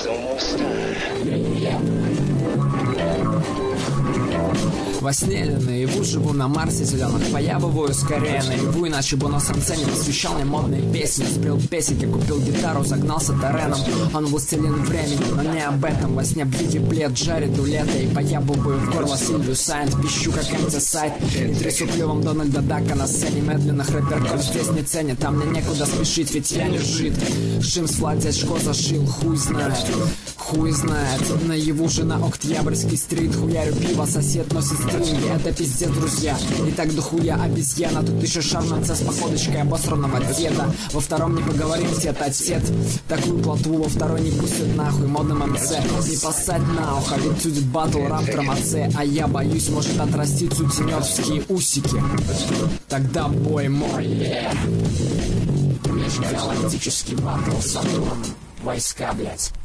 Во сне или наяву живу на Марсе зеленых. Поябываю скорее наяву, иначе бы на солнце не посвящал мне модные песни. Спел песенки, купил гитару, загнался Тереном. Он властелин времени, но не об этом. Во сне бьюти плед жарит у лета. И поябываю в горло Сильвию Сайнт. Пищу как антисайт и трясу клювом Дональда Дака на сцене. Медленно рэперков здесь не ценят. Там мне некуда спешить, ведь я не жид. Шимс флаг дядько зашил, хуй знает. Хуй знает, наяву же на Октябрьский стрит. Хуярю пиво, сосед носит стринги. Это пиздец, друзья. И так дохуя обезьяна. Тут еще шарманца с походочкой обосранного деда. Во втором не поговорим, тет-а-тет. Такую плотву во второй не пустят нахуй. Модным МЦ не поссать на ухо. Ведь судит батл рап тромаце. А я боюсь, может отрастить сутеневские усики. Тогда бой мой. Межгалактический батл Сатурн. Войска, блять.